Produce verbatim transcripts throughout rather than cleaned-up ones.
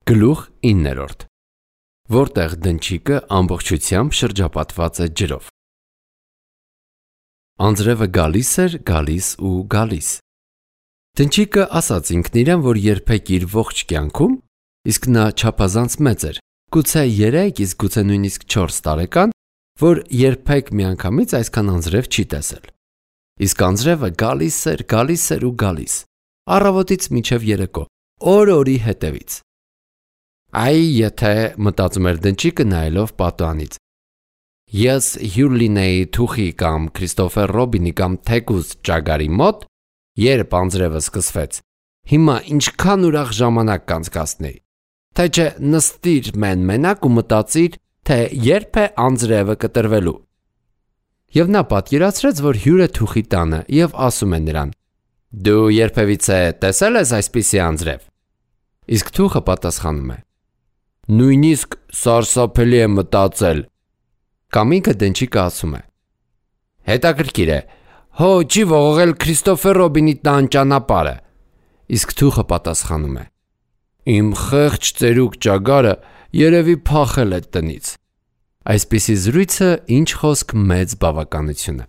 Գլուխ իններորդ, որտեղ դնչիկը ամբողջությամբ շրջապատված է ջրով։ Անձրևը գալիս էր, գալիս ու գալիս։ Դնչիկը ասաց ինքն իրեն, որ երբեք իր ողջ կյանքում, իսկ նա չափազանց մեծ էր, գուցե երեք, իսկ գուցե նույնիսկ չորս տարեկան, որ երբեք միանգամից այսքան անձրև չի տեսել։ Իսկ անձրևը գալիս էր, գալիս էր ու գալիս, առավոտից մինչև երեկո, օր-օրի հետևից։ Այ եթե մտածում էր դնչիկը նայելով պատուհանից։ Ես հյուր լինեի Թուխի կամ Քրիստոֆեր Ռոբինի կամ թեկուզ Ճագարի մոտ, երբ անձրևը սկսվեց, հիմա ինչքան ուրախ ժամանակ կանցկացնեի, թե չէ նստիր մեն-մենակ ու մտածիր, թե երբ է անձրևը կտրվելու։ Եվ նա պատկերացրեց, որ հյուր է Թուխի տանը և ասում է նրան. Դու երբևիցե տեսել ես այսպիսի անձրև։ Իսկ Թուխը պատասխանում է. Նույնիսկ սարսափելի է մտածել։ Կամ ինքը դնչիկը ասում է. Հետաքրքիր է, հո չի ողողել Քրիստոֆեր Ռոբինի տան ճանապարհը։ Իսկ Թուխը պատասխանում է. Իմ խեղճ ծերուկ Ճագարը երևի փախել է տնից։ Այսպիսի զրույցը ինչ խոսք մեծ բավականություն է։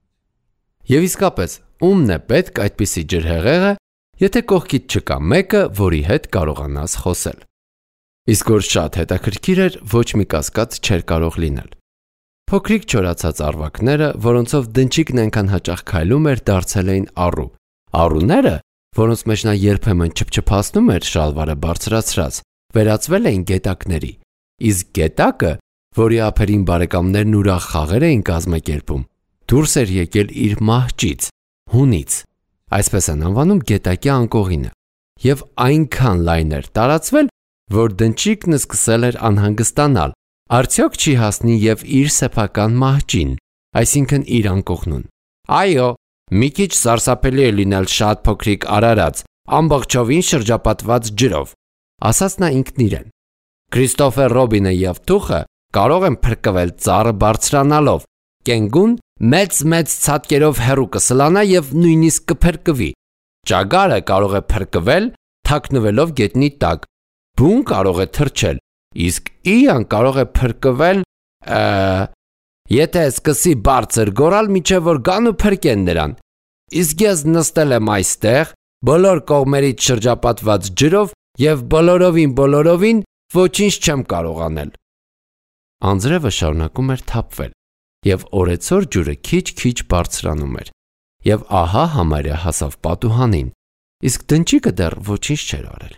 Եվ իսկապես, ումն է պետք այդպիսի ջրհեղեղը, եթե կողքիդ չկա մեկը, որի հետ կարողանաս խոսել։ Իսկ որ շատ հետաքրքիր էր, ոչ մի կասկած չէր կարող լինել։ Փոքրիկ չորացած առվակները, որոնցով դնչիկն այնքան հաճախ քայլում էր, դարձել էին առու։ Առուները, որոնց մեջ նա երբեմն չփչփացնում էր շալվարը բարձրացրած, վերածվել էին գետակների։ Իսկ գետակը, որի ափերին բարեկամներն ուրախ խաղեր էին կազմակերպում, դուրս էր եկել իր մահճից, հունից։ Այսպես են անվանում գետակի անկողինը։ Եվ այնքան լայն էր տարածվել, որ դնչիկն սկսել էր անհանգստանալ, արդյոք չի հասնի և իր սեփական մահճին, այսինքն իր անկողնուն։ Այո, մի քիչ սարսափելի է լինել շատ փոքրիկ արարած, ամբողջովին շրջապատված ջրով, ասաց նա ինքն իրեն։ Քրիստոֆեր Ռոբինը և Թուխը կարող են փրկվել ծառը բարձրանալով, կենգուն մեծ-մեծ ցատկերով հեռու կսլանա և նույնիսկ կփրկվի։ Ճագարը կարող է փրկվել, թաքնվելով գետնի տակ, բուն կարող է թռչել, իսկ Իան կարող է փրկվել, եթե սկսի բարձր գոռալ, մինչև որ գան ու փրկեն նրան։ Իսկ ես նստել եմ այստեղ, բոլոր կողմերից շրջապատված ջրով և բոլորովին բոլորովին ոչինչ չեմ կարող անել։ Անձրևը շարունակում էր թափվել, և օրեցօր ջուրը քիչ-քիչ բարձրանում էր, և ահա համարյա հասավ պատուհանին, իսկ դնչիկը դեռ ոչինչ չէր արել։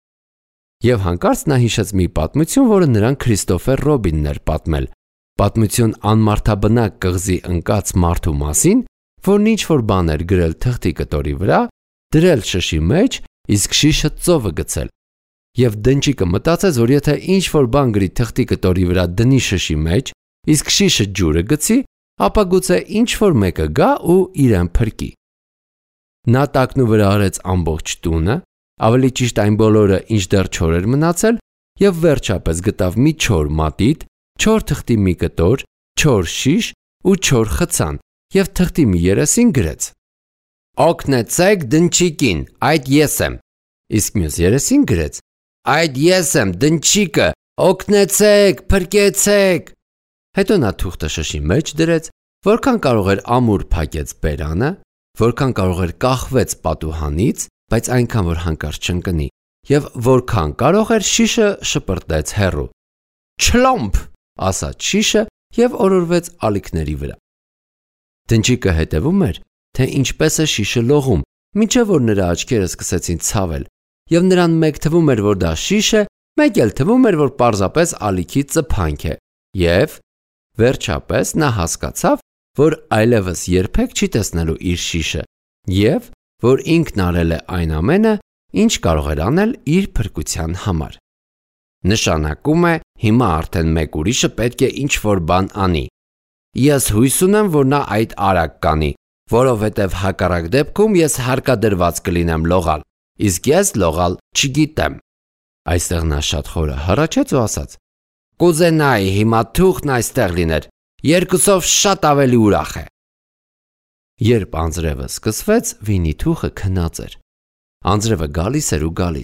Եվ հանկարծ նա հիշեց մի պատմություն, որը նրան Քրիստոֆեր Ռոբինն էր պատմել, պատմություն անմարդաբնակ կղզի ընկած մարդու մասին, որն ինչ-որ բան էր գրել թղթի կտորի վրա, դրել շշի մեջ, իսկ շիշը ծովը գցել։ Եվ դնչիկը մտածեց, որ եթե ինչ-որ բան գրի թղթի կտորի վրա դնի շշի մեջ, իսկ շիշը ջուրը գցի, ապա գուցե ինչ-որ մեկը գա ու իրեն փրկի։ Նա տակնու վրա արեց ամբողջ տունը, ավելի ճիշտ այն բոլորը, ինչ դեռ չոր էր մնացել, և վերջապես գտավ մի չոր մատիտ, չոր թղթի մի կտոր, չոր շիշ ու չոր խցան, և թղթի մի երեսին գրեց. Օգնեցեք դնչիկին, այդ ես եմ։ Իսկ մյուս երեսին գրեց. Այդ ես եմ, դնչիկը, օգնեցեք, փրկեցեք։ Հետո նա թուղթը շշի մեջ դրեց, որքան կարող էր ամուր փակեց բերանը, որքան կարող էր կախվեց պատուհանից, բայց այնքան որ հանկարծ չընկնի, և որքան կարող էր շիշը շպրտեց հեռու։ Չլոմփ, ասաց շիշը և օրորվեց ալիքների վրա։ Դնչիկը հետևում էր, թե ինչպես է շիշը լողում, մինչև որ նրա աչքերը սկսեցին ցավել, և նրան մեկ թվում էր, որ դա շիշ է, մեկ էլ թվում էր, որ պարզապես ալիքի ծփանք է, և վերջապես նա հասկացավ, որ այլևս երբեք չի տեսնելու իր շիշը, և որ ինքն արել է այն ամենը, ինչ կարող էր անել իր փրկության համար։ Նշանակում է, հիմա արդեն մեկ ուրիշը պետք է ինչ-որ բան անի։ Ես հույս ունեմ, որ նա այդ արագ կանի, որովհետև հակառակ դեպքում ես հարկադրված կլինեմ լողալ, իսկ ես լողալ չգիտեմ։ Այստեղ նա շատ խորը հառաչեց ու ասաց. Կուզենայի հիմա Թուխն այստեղ լիներ, երկուսով շատ ավելի ուրախ է։ Երբ անձրևը սկսվեց, Վինի Թուխը քնած էր։ Անձրևը գալիս էր ու գալիս,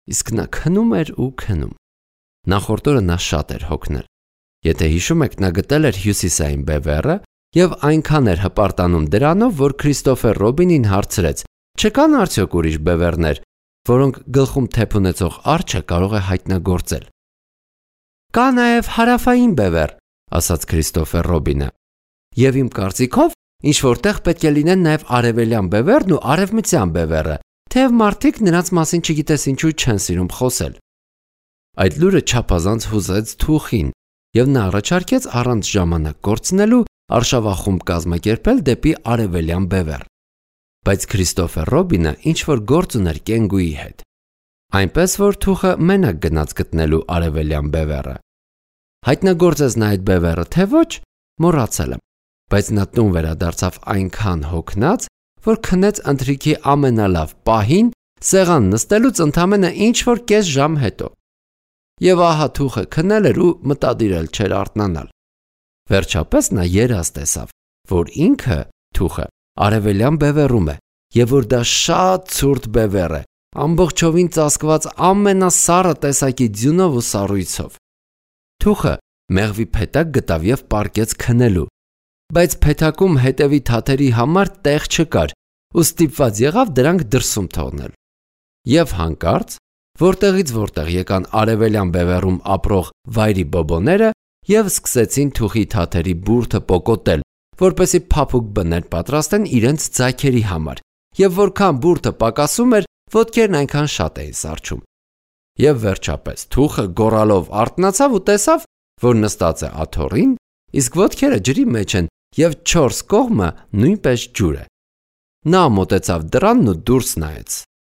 իսկ նա քնում էր ու քնում։ Նախորդ օրը նա շատ էր հոգնել։ Եթե հիշում եք, նա գտել էր հյուսիսային բևեռը եւ այնքան էր հպարտանում դրանով, որ Քրիստոֆեր Ռոբինին հարցրեց. «Չկան արդյոք ուրիշ բևեռներ, որոնք գլխում թեփ ունեցող արջը կարող է հայտնագործել»։ «Կա նաեւ հարավային բևեռ», ասաց Քրիստոֆեր Ռոբինը։ «Եվ իմ կարծիքով ինչ որտեղ պետք է լինեն նաեւ արևելյան բևեռն ու արևմտյան բևեռը, թեև մարդիկ նրանց մասին չգիտես ինչու չեն սիրում խոսել»։ Այդ լուրը չափազանց հուզեց Թուխին, եւ նա առաջարկեց առանց ժամանակ կորցնելու արշավախումբ կազմակերպել դեպի արևելյան բևեռ։ Բայց Քրիստոֆեր Ռոբինը ինչ-որ գործ ուներ կենգուի հետ։ Այնպես որ Թուխը մենակ գնաց գտնելու արևելյան բևեռը։ Հայտնագործեց նա այդ բևեռը, թե ոչ, մոռացել եմ, բայց նա տուն վերադարձավ այնքան հոգնած, որ քնեց ընթրիքի ամենալավ պահին սեղան նստելուց ընդամենը ինչ-որ կես ժամ հետո։ Եվ ահա Թուխը քնել էր ու մտադիրել չէր արթնանալ։ Վերջապես նա երազ տեսավ, որ ինքը, Թուխը, արևելյան բևեռում է, եւ որ դա շատ ցուրտ բևեռ է, ամբողջովին ծածկված ամենասառը տեսակի ձյունով ու սառույցով։ Թուխը մեղվի փեթակ գտավ եւ պառկեց քնելու, բայց փեթակում հետևի թաթերի համար տեղ չկար, ու ստիպված եղավ դրանք դրսում թողնել։ Եվ հանկարծ որտեղից որտեղ եկան արևելյան բևեռում ապրող վայրի բոբոները եւ սկսեցին Թուխի թաթերի բուրդը պոկոտել, որպեսզի փափուկ բներ պատրաստեն իրենց ձայքերի համար, եւ որքան բուրդը պակասում էր, ոտքերն այնքան շատ էին սառչում։ Եվ վերջապես Թուխը գոռալով արթնացավ ու տեսավ, որ նստած է աթոռին, իսկ ոտքերը ջրի մեջ են եւ չորս կողմը նույնպես ջուր է։ Նա մոտեցավ դռանն ու դուրս նայեց։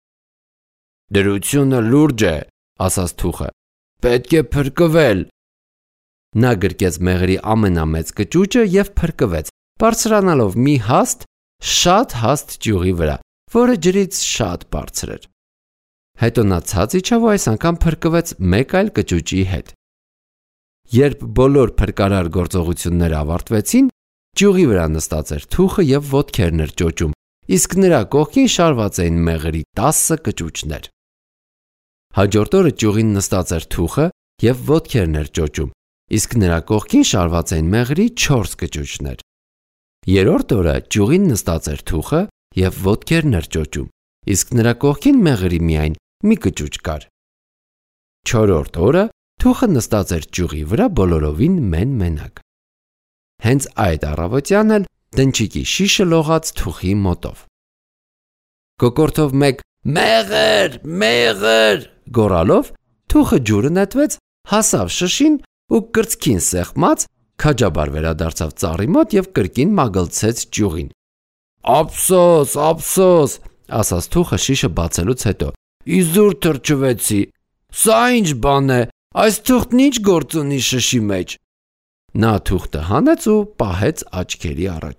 «Դրությունը լուրջ է», ասաց Թուխը, «պետք է փրկվել»։ Նա գրկեց մեղրի ամենամեծ կճուճը եւ փրկվեց, բարձրանալով մի հաստ, շատ հաստ ճյուղի վրա, որը ջրից շատ բարձր էր։ Հետո նա ցած իջավ ու այս անգամ փրկվեց մեկ այլ կճուճի հետ։ Երբ բոլոր փրկարար գործողությունները ավարտվեցին, ճյուղի վրա նստած էր Թուխը եւ ոտքերն էր ճոճում, իսկ նրա կողքին շարված էին մեղրի տասը կճուճներ։ Հաջորդ օրը ճյուղին նստած էր Թուխը եւ ոտքերն էր ճոճում, իսկ նրա կողքին շարված էին մեղրի չորս կճուճներ։ Երրորդ օրը ճյուղին նստած էր Թուխը եւ ոտքերն էր ճոճում, իսկ նրա կողքին մեղրի միայն մի կճուճ կար։ Չորրորդ օրը Թուխը նստած էր ճյուղի վրա բոլորովին մեն-մենակ։ Հենց այդ առավոտյան էլ դնչիկի շիշը լողաց Թուխի մոտով։ Կոկորդով մեկ «Մեղր, մեղր» գոռալով Թուխը ջուրը նետվեց, հասավ շշին ու կրծքին սեղմած քաջաբար վերադարձավ ծառի մոտ եւ կրկին մագլցեց ճյուղին։ «Ափսոս, ափսոս», ասաց Թուխը շիշը բացելուց հետո։ «Իզուր թրջվեցի։ Սա ինչ բան է, այս թուղթն ինչ գործ ունի շշի մեջ»։ Նա թուղթը հանեց ու պահեց աչքերի առաջ։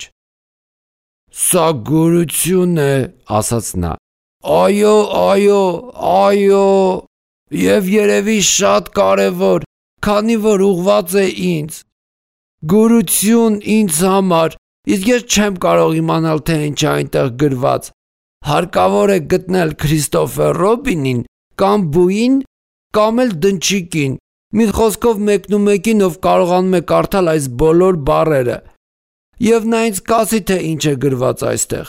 «Սա գորություն է», ասաց նա։ «Այո, այո, այո, եւ երևի շատ կարեւոր, քանի որ ուղված է ինձ։ Գորություն ինձ համար, իսկ ես չեմ կարող իմանալ, թե ինչ է այնտեղ գրված։ Հարկավոր է գտնել Քրիստոֆեր Ռոբինին կամ բուին կամ էլ դնչիկին, մի խոսքով մեկնումեկին, ով կարողանում է կարդալ այս բոլոր բառերը, եւ նա ինձ կասի, թե ինչ է գրված այստեղ։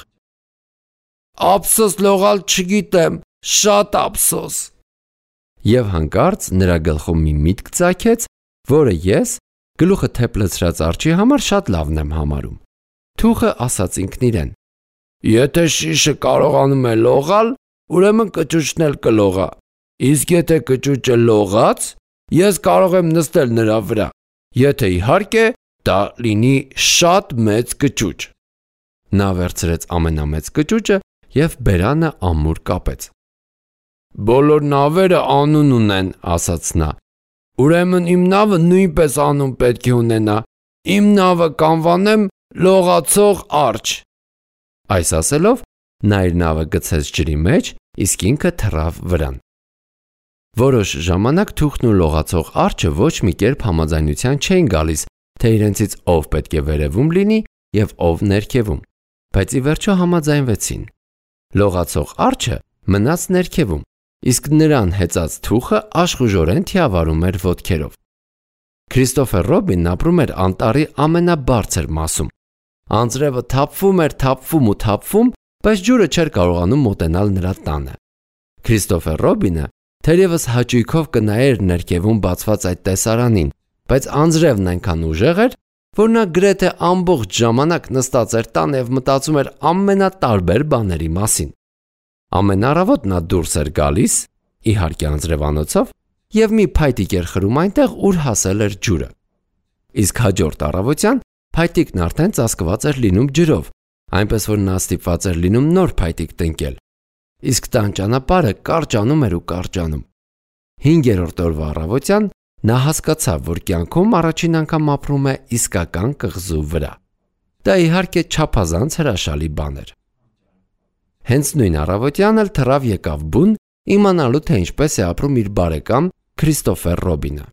Ափսոս լողալ չգիտեմ, շատ ափսոս»։ Եվ հանկարծ նրա գլխում մի միտք ծագեց, որը ես գլուխը թեփ լցրած արջի համար շատ լավն եմ համարում։ Թուխը ասաց ինքն իրեն. «Եթե շիշը կարողանում է լողալ, ուրեմն կճուճն էլ կլողա, իսկ եթե կճուճը լողաց, ես կարող եմ նստել նրա վրա, եթե իհարկե դա լինի շատ մեծ կճուճ»։ Նա վերցրեց ամենամեծ կճուճը եւ բերանը ամուր կապեց։ «Բոլոր նավերը անուն ունեն», ասաց նա։ «Ուրեմն իմ նավը նույնպես անուն պետք է ունենա։ Իմ նավը կանվանեմ լողացող արջ»։ Այս ասելով նա իր նավը գցեց ջրի մեջ, իսկ ինքը թռավ վրան։ Որոշ ժամանակ Թուխն ու լողացող արջը ոչ մի կերպ համաձայնության չէին գալիս, թե իրենցից ով պետք է վերևում լինի եւ ով ներքևում, բայց ի վերջո համաձայնվեցին։ Լողացող արջը մնաց ներքևում, իսկ նրան հեծած թուխը աշխուժորեն թիավարում էր ոտքերով։ Քրիստոֆեր Ռոբինն ապրում էր անտառի ամենաբարձր մասում։ Անձրևը թափվում էր, թափվում ու թափվում, բայց ջուրը չէր կարողանում մոտենալ նրա տանը։ Քրիստոֆեր Ռոբինը թերևս հաճույքով կնայեր ներքևում բացված այդ տեսարանին, բայց անձրևն այնքան ուժեղ էր, որ նա գրեթե ամբողջ ժամանակ նստած էր տանը և մտածում էր ամենատարբեր բաների մասին։ Ամեն առավոտ նա դուրս էր գալիս, իհարկե անձրևանոցով, և մի փայտիկ էր խրում այնտեղ, ուր հասել էր ջուրը։ Իսկ հաջորդ առավոտյան փայտիկն արդեն ծածկված էր լինում ջրով, այնպես որ նա ստիպված էր լինում նոր փայտիկ տնկել։ Իսկ տան ճանապարհը կարճանում էր ու կարճանում։ Հինգերորդ օրվա առավոտյան նա հասկացավ, որ կյանքում առաջին անգամ ապրում է իսկական կղզու վրա։ Դա իհարկե չափազանց հրաշալի բան էր։ Հենց նույն առավոտյան էլ թռավ եկավ բուն, իմանալու թե ինչպես է ապրում իր բարեկամ Քրիստոֆեր Ռոբինը։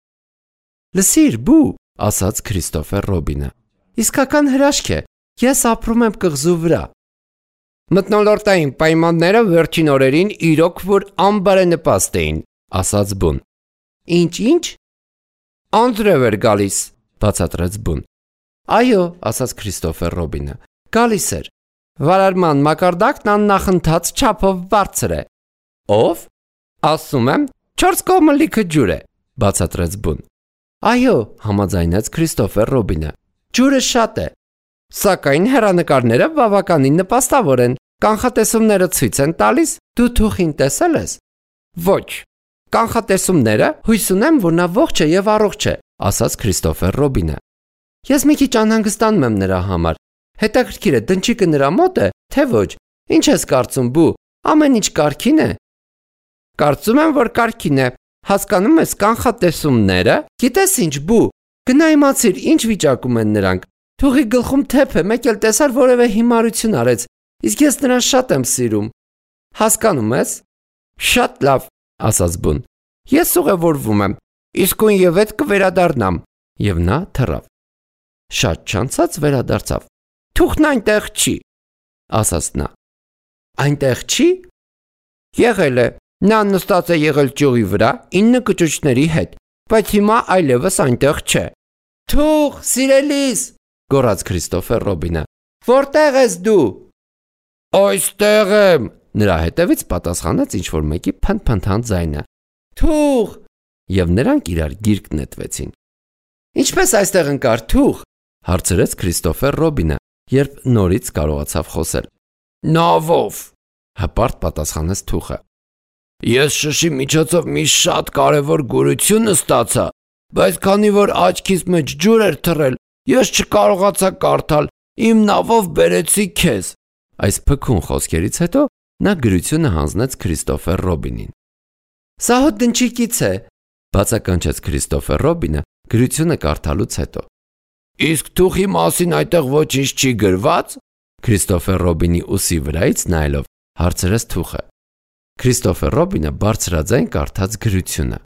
«Լսիր, բու», ասաց Քրիստոֆեր Ռոբինը, «իսկական հրաշք է, ես ապրում եմ կղզու վրա»։ «Մթնոլորտային պայմանները վերջին օրերին իրոք որ անբարենպաստ էին», ասաց բուն։ «Ինչ-ինչ»։ «Անձրև էր գալիս», բացատրեց բուն։ «Այո», ասաց Քրիստոֆեր Ռոբինը, «գալիս էր։ Վարարման մակարդակն աննախընթաց չափով բարձր է»։ «Ո՞վ»։ «Ասում եմ, չորս կողմը լիքը ջուր է», բացատրեց բուն։ «Այո», համաձայնեց Քրիստոֆեր Ռոբինը, «ջուրը շատ է, սակայն հեռանկարները բավականին նպաստավոր են, կանխատեսումները ցույց են տալիս, դու թուխին տեսել ես»։ «Ոչ, կանխատեսումները հույս ունեմ, որ նա ողջ է և առողջ է», ասաց Քրիստոֆեր Ռոբինը։ «Ես մի քիչ անհանգստանում եմ նրա համար։ Հետաքրքիր է, դնչիկը նրա մոտ է, թե ոչ։ Ինչ ես կարծում, բու, ամեն ինչ կարգին է»։ «Կարծում եմ, որ կարգին է։ Հասկանում ես կանխատեսումները։ Գիտես ինչ, բու, գնա իմացիր, ինչ վիճակում են նրանք։ Թուղի գլխում թեփ է, մեկ էլ տեսար որևէ հիմարություն արեց, իսկ ես նրան շատ եմ սիրում։ Հասկանում ես»։ «Շատ լավ», ասաց բուն։ «Ես ուղևորվում եմ, իսկույն և հետ կվերադառնամ»։ Եվ նա թռավ։ Շատ չանցած վերադարձավ։ «Թուղթն այնտեղ չի», ասաց նա։ «Այնտեղ չի»։ «Եղել է, նա նստած է եղել ճյուղի վրա ինը կճուճների հետ, բայց հիմա այլևս այնտեղ չէ»։ «Թուղ, սիրելիս», գոռաց Քրիստոֆեր Ռոբինը, «որտե՞ղ ես դու»։ «Այստեղ եմ», նրա հետևից պատասխանեց ինչ-որ մեկի փնթփնթան ձայնը։ «Թուղ»։ Եվ նրանք իրար գիրկ նետվեցին։ «Ինչպես այստեղ ընկար թուղ», հարցրեց Քրիստոֆեր Ռոբինը, երբ նորից կարողացավ խոսել։ «Նավով», հպարտ պատասխանեց թուխը։ «Ես շշի միջոցով մի շատ կարևոր գորություն ստացա, բայց քանի որ աչքիս մեջ ջուր էր թռել, ես չկարողացա կարդալ, իմ նավով բերեցի քեզ»։ Այս փքուն խոսքերից հետո նա գրությունը հանձնեց Քրիստոֆեր Ռոբինին։ «Սա հո դնչիկից է», բացականչեց Քրիստոֆեր Ռոբինը գրությունը կարդալուց հետո։ «Իսկ թուխի մասին այդտեղ ոչինչ չի գրված»։ Քրիստոֆեր Ռոբինի ուսի վրայից նայելով հարցրեց թուխը։ Քրիստոֆեր Ռոբինը բարձրաձայն կարդաց գրությունը։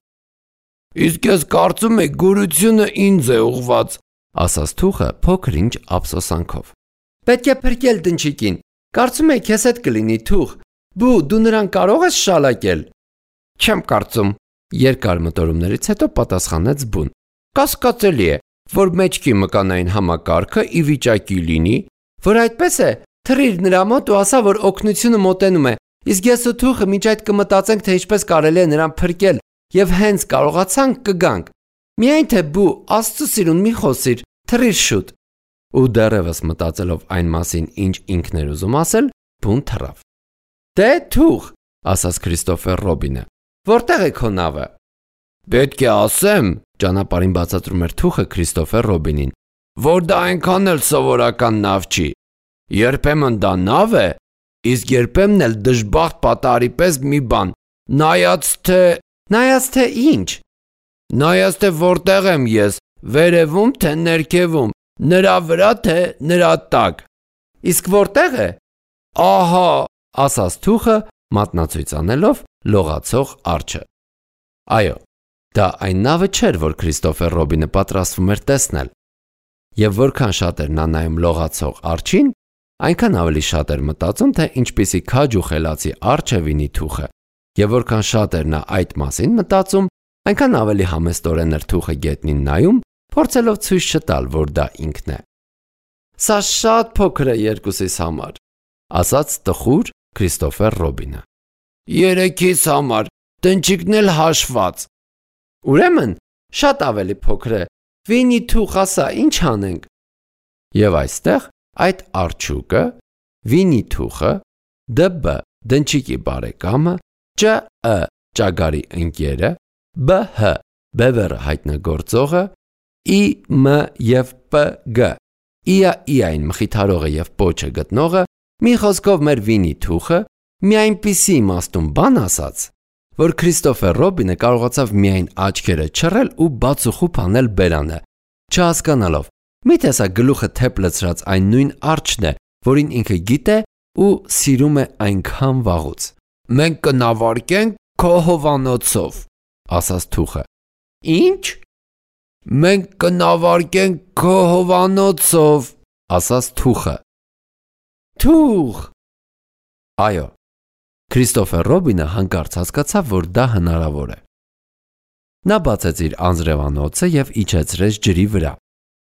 «Իսկ ես կարծում եմ գորությունը ինձ է ուղված», ասաց թուխը փոքր-ինչ ափսոսանքով։ «Պետք է փրկել դնչիկին։ Կարծում եք քեզ հետ կլինի թուղ։ Բու, դու նրան կարող ես շալակել»։ «Չեմ կարծում», երկար մտորումներից հետո պատասխանեց բուն։ «Կասկածելի է, որ մեջքի մկանային համակարգը ի վիճակի լինի, որ այդպես է, թռիր նրա մոտ ու ասա, որ օգնությունը մոտենում է, իսկ ես ու թուխը մինչ այդ կմտածենք, թե ինչպես կարելի է նրան փրկել, և հենց կարողացանք կգանք։ Միայն թե բու, Աստծո սիրուն մի խոսիր, թռիր շուտ»։ Ու դեռևս մտածելով այն մասին, ինչ ինքն էր ուզում ասել, բուն թռավ։ «Դե թուղ», ասաց Քրիստոֆեր Ռոբինը, «որտեղ է քո նավը»։ «Պետք է ասեմ», ճանապարհին բացատրում էր թուխը Քրիստոֆեր Ռոբինին, «որ դա այնքան էլ սովորական նավ չի։ Երբեմն դա նավ է, իսկ երբեմն էլ դժբախտ պատահարի պես մի բան, նայած թե…» «Նայած թե ինչ»։ «Նայած թե որտեղ եմ ես, վերևում թե ներքևում, նրա վրա թե նրա տակ»։ «Իսկ որտեղ է»։ «Ահա», ասաց թուխը, մատնացույց անելով լողացող արջը։ Այո, դա այն նավը չէր, որ Քրիստոֆեր Ռոբինը պատրաստվում էր տեսնել։ Եվ որքան շատ էր նա նայում լողացող արջին, այնքան ավելի շատ էր մտածում, թե ինչպիսի քաջ ու խելացի արջ է վինի թուխը, Եվ որքան շատ էր նա այդ մասին մտածում, այնքան ավելի համեստորեն էր թուխը գետնին նայում, փորձելով ցույց չտալ, որ դա ինքն է։ Սա շատ փոքր է երկուսիս համար, ասաց տխուր Քրիստոֆեր Ռոբինը։ Երեքիս համար, տնչիկն էլ հաշված։ Ուրեմն, շատ ավելի փոքր է, Վինի թուխ ասա, ինչ անենք։ Եվ այստեղ այդ արջուկը, Վինի թուխը, Դ Բ դնչիկի բարեկամը, Չ Ը ճագարի ընկերը, B H բևեռը հայտնագործողը, I M և P G Իա իային մխիթարողը և պոչը գտնողը, մի խոսքով մեր Վինի թուխը, մի այնպիսի իմաստուն բան ասաց, որ Քրիստոֆեր Ռոբինը կարողացավ միայն աչքերը չռել ու բացուխուփ անել բերանը, չհասկանալով, միթե սա գլուխը թեփ լցրած այն նույն արջն է, որին ինքը գիտե ու սիրում է այնքան վաղուց։ Մենք կնավարկենք քո հովանոցով, ասաց թուխը։ Ինչ։ Մենք կնավարկենք քո հովանոցով, ասաց թուխը։ Թուխ։ Այո, Քրիստոֆեր Ռոբինը հանկարծ հասկացավ, որ դա հնարավոր է։ Նա բացեց իր անձրևանոցը և իջեցրեց ջրի վրա։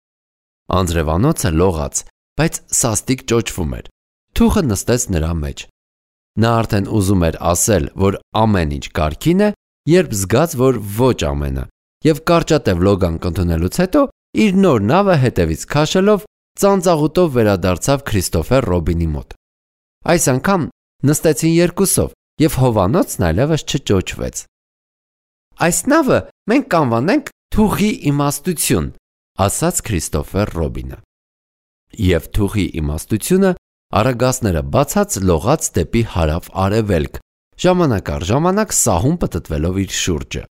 Անձրևանոցը լողաց, բայց սաստիկ ճոճվում էր։ Թուխը նստեց նրա մեջ։ Նա արդեն ուզում էր ասել, որ ամեն ինչ կարգին է, երբ զգաց, որ ոչ ամենը, և կարճատև լոգանք ընդունելուց հետո իր նոր նավը հետևից քաշելով ծանծաղուտով վերադարձավ Քրիստոֆեր Ռոբինի մոտ։ Այս անգամ նստեցին երկուսով, և հովանոցն այլևս չճոճվեց։ Այս նավը մենք կանվանենք թուխի իմաստություն, ասաց Քրիստոֆեր Ռոբինը։ Եվ թուխի իմաստությունը արագածները բացած լողաց դեպի հարավ-արևելք, ժամանակ առ ժամանակ սահուն պտտվելով իր շուրջը։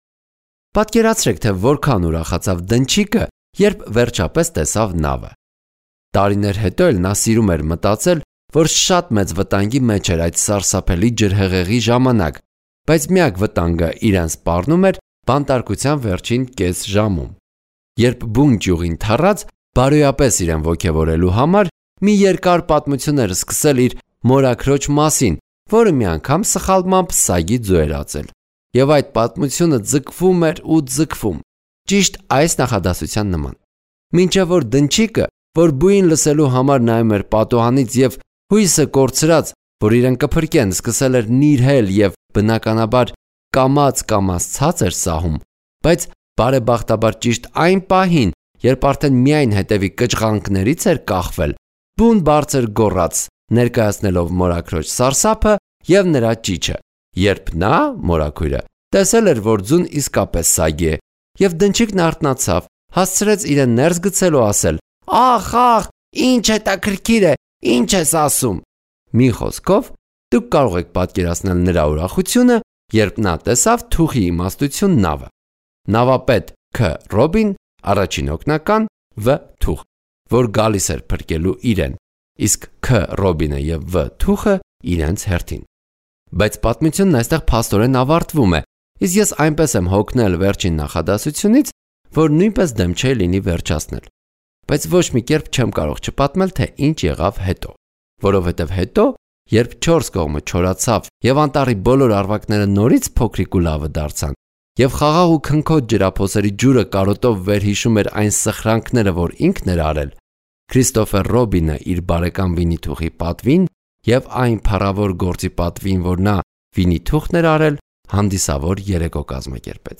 Պատկերացրեք, թե որքան ուրախացավ դնչիկը, երբ վերջապես տեսավ նավը։ Տարիներ հետո էլ նա սիրում էր մտածել, որ շատ մեծ վտանգի մեջ էր այդ սարսափելի ջրհեղեղի ժամանակ, բայց միակ վտանգը իրեն սպառնում էր բանտարկության վերջին կես ժամում։ Երբ բուն ճյուղին թռած, բարոյապես իրեն ոգևորելու համար մի երկար պատմություն էր սկսել իր մորաքրոջ մասին, որը մի անգամ սխալմամբ սագի ձու էր ածել։ Եվ այդ պատմությունը ձգվում էր ու ձգվում, ճիշտ այս նախադասության նման։ Մինչև որ դնչիկը, որ բույն լսելու համար նայում էր պատուհանից և հույսը կորցրած, որ իրեն կփրկեն, սկսել էր նիրհել և բնականաբար կամաց-կամաց ցած էր սահում, բայց բարեբախտաբար ճիշտ այն պահին, երբ արդեն միայն հետևի կճղանքներից էր կախվել, բուն բարձր գոռաց, ներկայացնելով մորաքրոջ սարսափը և նրա ճիչը, երբ նա, մորաքույրը, տեսել էր, որ ձուն իսկապես սագի է, և դնչիկն արթնացավ, հասցրեց իրեն ներս գցել ու ասել. Ախ, ախ, ինչ հետաքրքիր է, ինչ ես ասում։ Մի խոսքով, դուք կարող եք պատկերացնել նրա ուրախությունը, երբ նա տեսավ թուխի իմաստություն նավը։ Նավապետ Ք. Ռոբին, առաջին օգնական Վ. Թուխ, որ գալիս էր փրկելու իրեն, իսկ Ք. Ռոբինը և Վ. Թուխը իրենց հերթին։ Բայց պատմությունն այստեղ փաստորեն ավարտվում է, իսկ ես այնպես եմ հոգնել վերջին նախադասությունից, որ նույնպես դեմ չէ լինի վերջացնել։ Բայց ոչ մի կերպ չեմ կարող չպատմել, թե ինչ եղավ հետո, որովհետև հետո, երբ չորս կողմը չորացավ և անտառի բոլոր արվակները նորից փոքրիկ ու լավը դարձան, և խաղաղ ու քնքոտ ջրափոսերի ջուրը կարոտով վերհիշում էր այն սխրանքները, որ ինքն էր արել, Քրիստոֆեր Ռոբինը իր բարեկամ Վինի թուխի պատվին և այն փառավոր գործի պատվին, որ նա Վինի թուխն էր արել, հանդիսավոր երեկո կազմակերպեց։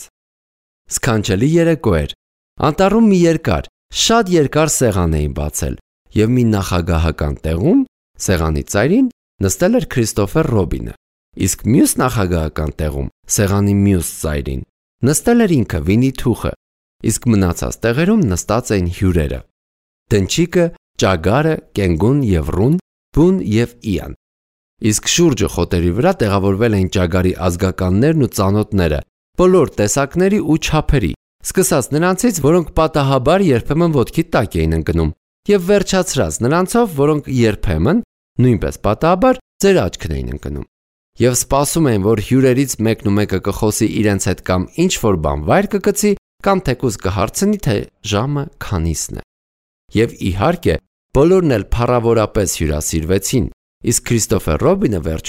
Սքանչելի երեկո էր։ Անտառում մի երկար, շատ երկար սեղան էին բացել, և մի նախագահական տեղում, սեղանի ծայրին, նստել էր Քրիստոֆեր Ռոբինը, իսկ մյուս նախագահական տեղում, սեղանի մյուս ծայրին, նստել էր ինքը Վինի թուխը, իսկ մնացած տեղերում նստած էին հյուրերը. Դնչիկը, ճագարը, կենգուն և ռուն, բուն և իան։ Իսկ շուրջը խոտերի վրա տեղավորվել էին ճագարի ազգականներն ու ծանոթները, բոլոր տեսակների ու չափերի, սկսած նրանցից, որոնք պատահաբար երբեմն ոտքի տակ էին ընկնում, և վերջացրած նրանցով, որոնք երբեմն, նույնպես պատահաբար, ձեր աչքն էին ընկնում, և սպասում էին, որ հյուրերից մեկն ու մեկը կխոսի իրենց հետ կամ ինչ-որ բան վայր կգցի, կամ թեկուզ կհարցնի, թե ժամը քանիսն է։ Եվ իհարկե, բոլորն էլ փառավորապես հյուրասիրվեցին, իսկ Քրիստոֆեր Ռոբինը վերջում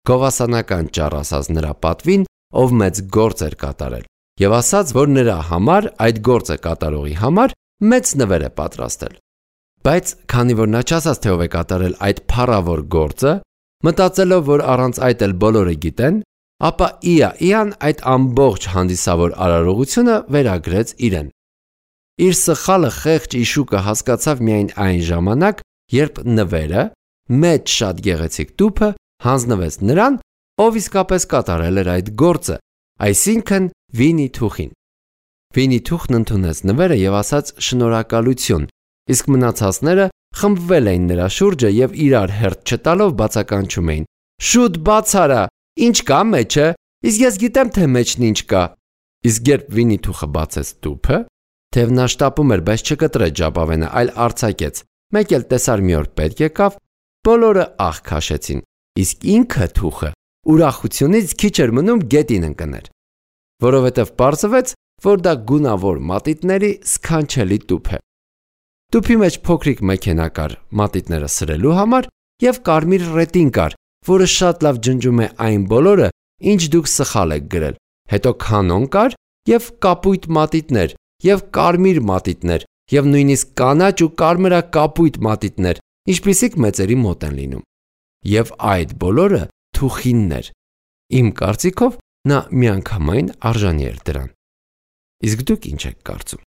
գովասանական ճառ ասաց նրա պատվին, ով մեծ գործ էր կատարել, եւ ասաց, որ նրա համար այդ գործը կատարողի համար մեծ նվեր է պատրաստել։ Բայց քանի որ նա չասաց, թե ով է կատարել այդ փառավոր գործը, մտածելով, որ առանց այդ էլ բոլորը գիտեն, ապա իա իան այդ ամբողջ հանդիսավոր արարողությունը վերագրեց իրեն։ Իր սխալը խեղճ իշուկը հասկացավ միայն այն ժամանակ, երբ նվերը, մեծ շատ գեղեցիկ տուփը, հանձնվեց նրան, ով իսկապես կատարել էր այդ գործը, այսինքն Վինի Թուխին։ Վինի Թուխն ընդունեց նվերը եւ ասաց շնորհակալություն, իսկ մնացածները խմբվել էին նրա շուրջը եւ իրար հերթ չտալով բացականչում էին. «Շուտ բաց արա, ինչ կա մեջը, իսկ ես գիտեմ, թե մեջն ինչ կա»։ Իսկ երբ Վինի Թուխը բացեց տուփը, թեև նա շտապում էր, բայց չկտրեց ժապավենը, այլ արձակեց, մեկ էլ տեսար մի օր պետք եկավ, բոլորը աղ քաշեցին, իսկ ինքը Թուխը ուրախությունից քիչ էր մնում գետին ընկներ, որովհետև պարզվեց, որ դա գունավոր մատիտների սքանչելի տուփ է։ Տուփի մեջ փոքրիկ մեքենա կար մատիտները սրելու համար եւ կարմիր ռետին կար, որը շատ լավ ջնջում է այն բոլորը, ինչ դուք սխալ եք գրել։ Հետո կանոն կար եւ կապույտ մատիտներ, եւ կարմիր մատիտներ, եւ նույնիսկ կանաչ ու կարմրակապույտ մատիտներ, ինչպիսիք մեծերի մոտ են լինում։ Եվ այդ բոլորը Թուխինն էր։ Իմ կարծիքով նա միանգամայն արժանի էր դրան։ Իսկ դուք ինչ եք կարծում։